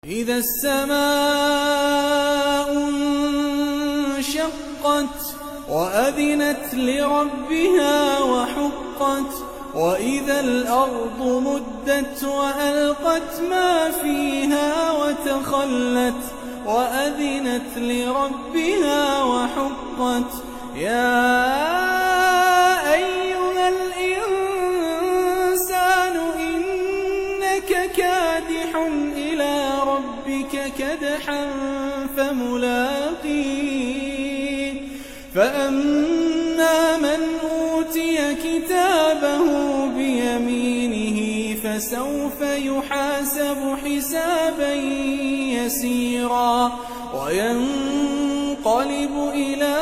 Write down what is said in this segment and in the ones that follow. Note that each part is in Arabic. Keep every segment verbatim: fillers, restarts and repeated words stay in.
إذا السماء انشقت وأذنت لربها وحقت وإذا الأرض مدت وألقت ما فيها وتخلت وأذنت لربها وحقت يا أيها الإنسان إنك كادح إلى ربك كدحا فملاقيه فأما من أوتي كتابه بيمينه فسوف يحاسب حسابا يسيرا وينقلب إلى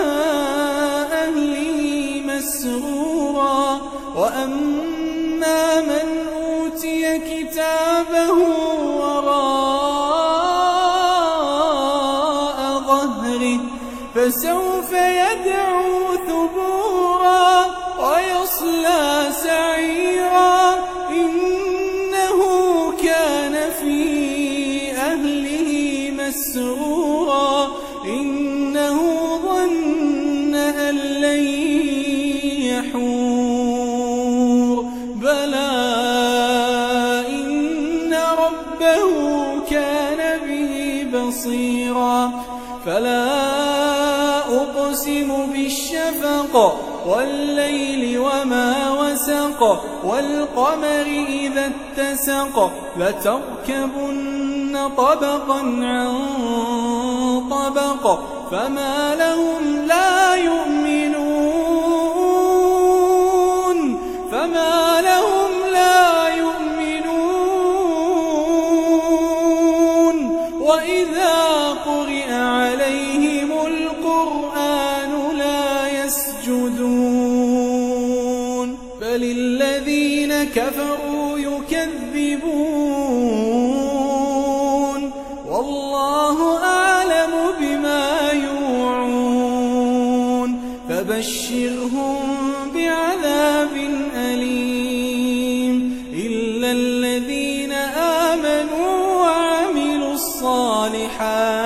أهله مسرورا وأما من أوتي كتابه وراء ظهره فسوف يدعو ثبورا ويصلى سعيرا إنه كان في أهله مسرورا إنه ظن أن لن يحور بلى إن ربه كان به بصيرا فلا أقسم بالشفق والليل وما وسق والقمر إذا اتسق لتركبن طبقا عن طبق فما لهم لا يؤمنون فما لهم لا يؤمنون وإذا قرئ عليهم القرآن لا يسجدون بل الذين كفروا يكذبون والله أعلم بما يوعون فبشرهم بعذاب أليم إلا الذين آمنوا وعملوا الصالحات